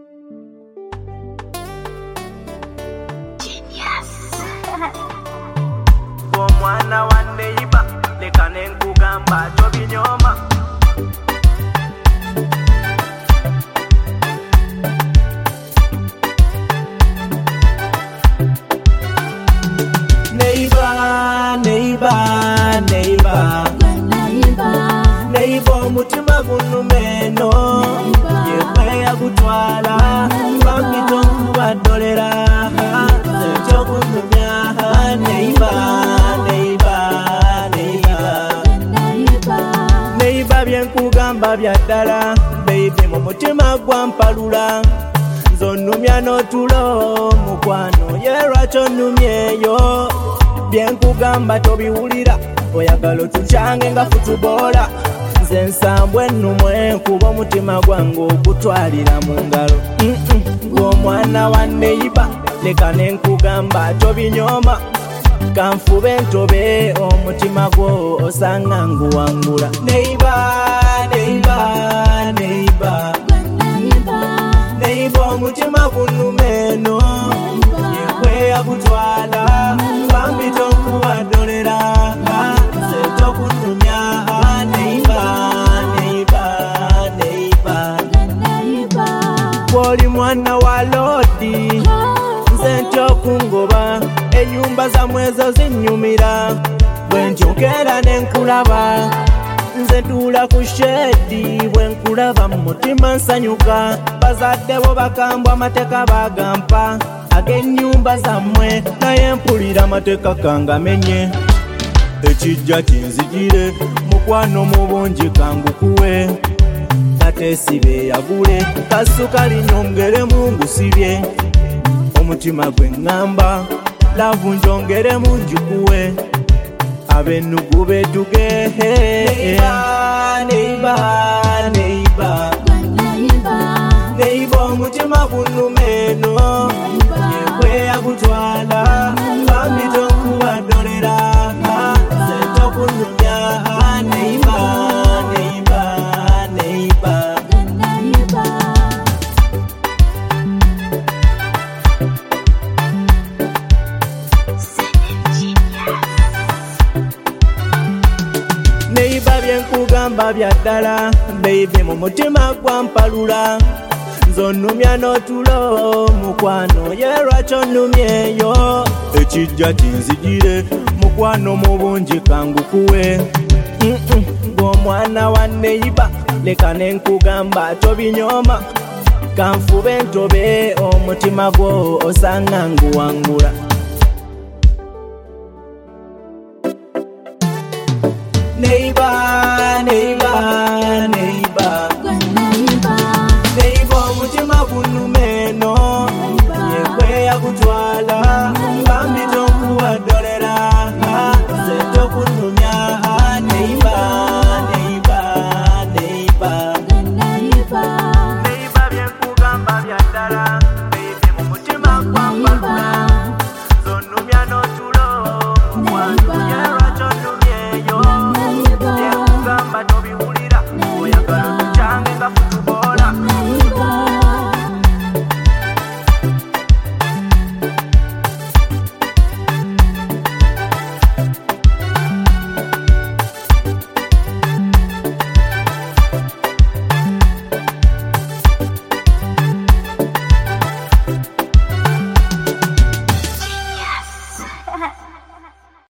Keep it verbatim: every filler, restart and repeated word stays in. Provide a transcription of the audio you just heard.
Omwana wa neighbor leka nenkugamba tobinyoma. Neighbor, neighbor, neighbor, neighbor mutima gunumeno yekwe yagutwala bambito kubadolera ekyo kunumya. Neighbor, neighbor, neighbor, neighbor byenkugamba byaddala baby mu mutima gwampalula zonumya n'otulo mukwano yerwakyo nnumyeyo byenkugamba tobiwulira oyagala otukyange nga futubola nze nsambwe nnumwe kuba omutima gwange ogutwalira mu ngalo. Ng'omwana wa neighbor leka nenkugamba tobinyoma kanfube ntobe omutima gwo osanga nguwangula. Neighbor, neighbor, neighbor, neighbor omutima gunumeno yekwe yagutwala bambi tonkubadolera nze tokunumya. Neighbor, neighbor, neighbor, gwoli mwana wa lodi nze ntyokungoba enyumba zamwe ezo zinyumira bwenjogera nenkulaba nze ntuula ku shedi bwenkulaba mu mutima nsanyuka bazadde bo bakambwa amateeka bagampa ag'ennyumba zammwe naye mpulira amateeka kangamenye ekijja kinzigire mukwano mu bungi kangukuwe tateesibe yagule kasukali nyongeremu ngusibye omutima gwe ŋŋamba lavu njongeremu njikuwe abennugu betugehe. Neighbor, neighbor, neighbor omutima gunumeno yekwe yagutwala bambi tonkubadolera nze tokunumya. Neighbor, neighbor, neighbor, neighbor byenkugamba byaddala baby mu mutima gwampalula nzonnumya n'otulo mukwano yerwakyo nnumyeyo ekijja kinzigire mukwano mu bungi kangukuwe. Ng'omwana wa neighbor leka nenkugamba tobinyoma kanfube ntobe omutima gwo osanga nguwangula. Neighbor,